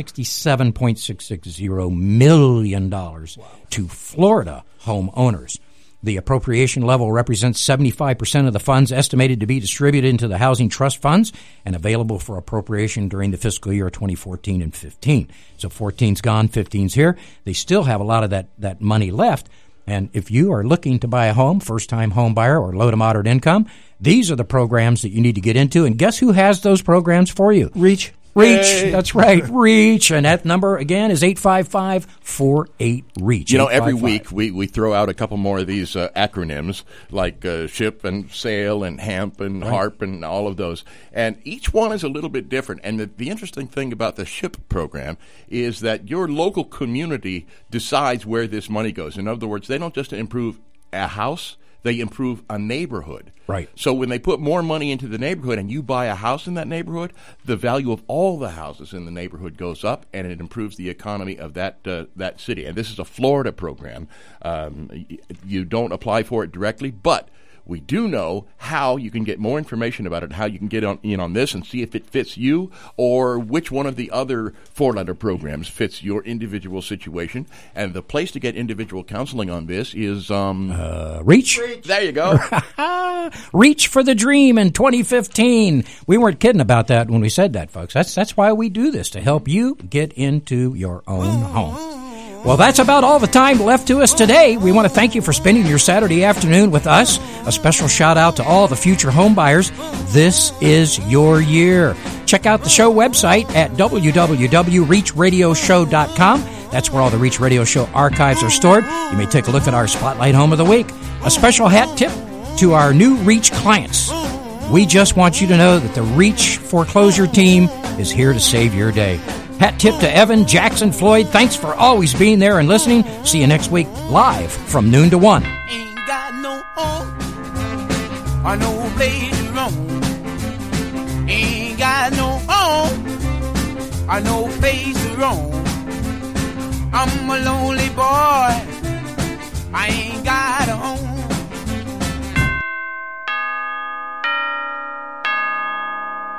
$167.660 million to Florida homeowners. The appropriation level represents 75% of the funds estimated to be distributed into the housing trust funds and available for appropriation during the fiscal year 2014 and 15. So 14's gone, 15's here. They still have a lot of that money left. And if you are looking to buy a home, first-time home buyer or low to moderate income, these are the programs that you need to get into. And guess who has those programs for you? REACH. Hey. That's right, REACH. And that number, again, is 855-48-REACH. You know, every week we throw out a couple more of these acronyms like SHIP and SAIL and HAMP and HARP and all of those. And each one is a little bit different. And the interesting thing about the SHIP program is that your local community decides where this money goes. In other words, they don't just improve a house, they improve a neighborhood. Right. So when they put more money into the neighborhood and you buy a house in that neighborhood, the value of all the houses in the neighborhood goes up, and it improves the economy of that city. And this is a Florida program. You don't apply for it directly, but we do know how you can get more information about it, how you can get in on this and see if it fits you or which one of the other four-letter programs fits your individual situation. And the place to get individual counseling on this is REACH. There you go. REACH for the Dream in 2015. We weren't kidding about that when we said that, folks. That's why we do this, to help you get into your own home. Well, that's about all the time left to us today. We want to thank you for spending your Saturday afternoon with us. A special shout out to all the future home buyers. This is your year. Check out the show website at www.reachradioshow.com. That's where all the Reach Radio Show archives are stored. You may take a look at our Spotlight Home of the Week. A special hat tip to our new Reach clients. We just want you to know that the Reach foreclosure team is here to save your day. Hat tip to Evan, Jackson, Floyd. Thanks for always being there and listening. See you next week live from noon to 1. Ain't got no home or no place to roam. Ain't got no home or no place to roam. I'm a lonely boy. I ain't got